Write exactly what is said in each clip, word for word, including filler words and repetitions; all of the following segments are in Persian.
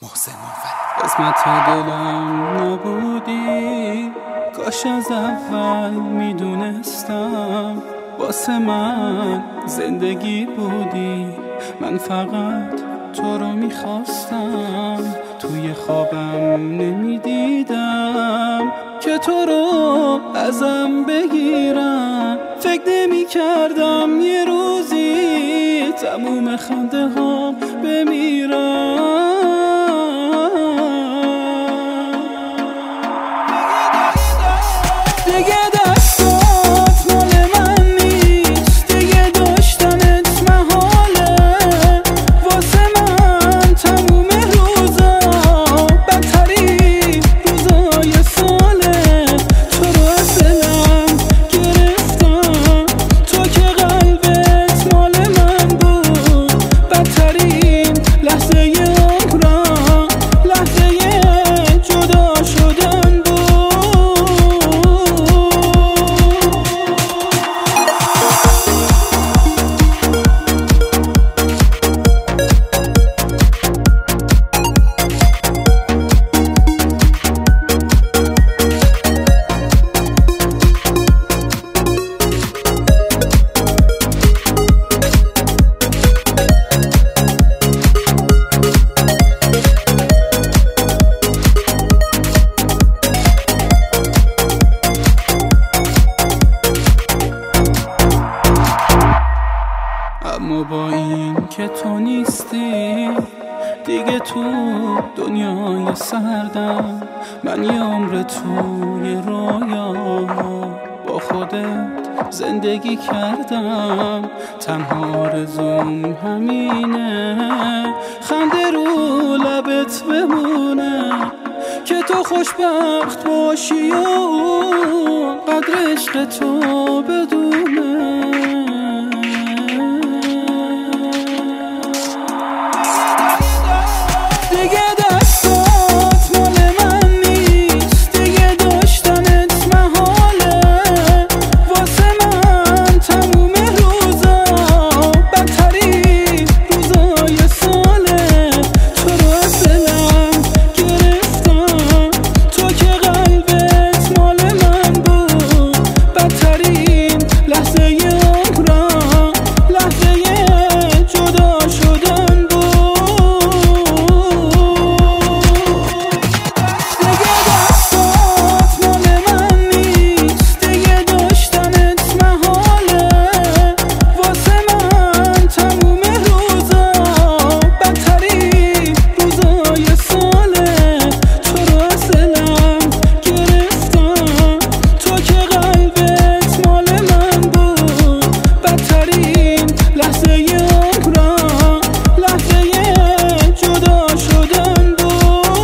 محسن منفرد. قسمت دلم نبودی، کاش از اول میدونستم واسه من زندگی بودی. من فقط تو رو میخواستم، توی خوابم نمیدیدم که تو رو ازم بگیرم. فکر نمی کردم یه روزی تموم خنده ها بمیرم. دیگه دستات مال من نیست، دیگه داشتنت محاله. واسه من تموم روزا بدترین روزای ساله. تو رو از دلم گرفتم، تو که قلبت مال من بود. بدترین لحظه عمرم لحظه جدا شدن بود. اما با این که تو نیستی دیگه تو دنیای سردم. من یه عمر توی رویا با خودت زندگی کردم. تنها آرزوم همینه خنده رو لبت بمونه، که تو خوشبخت باشی و قدر عشق تو بدونه.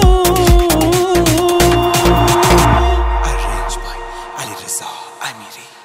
امیری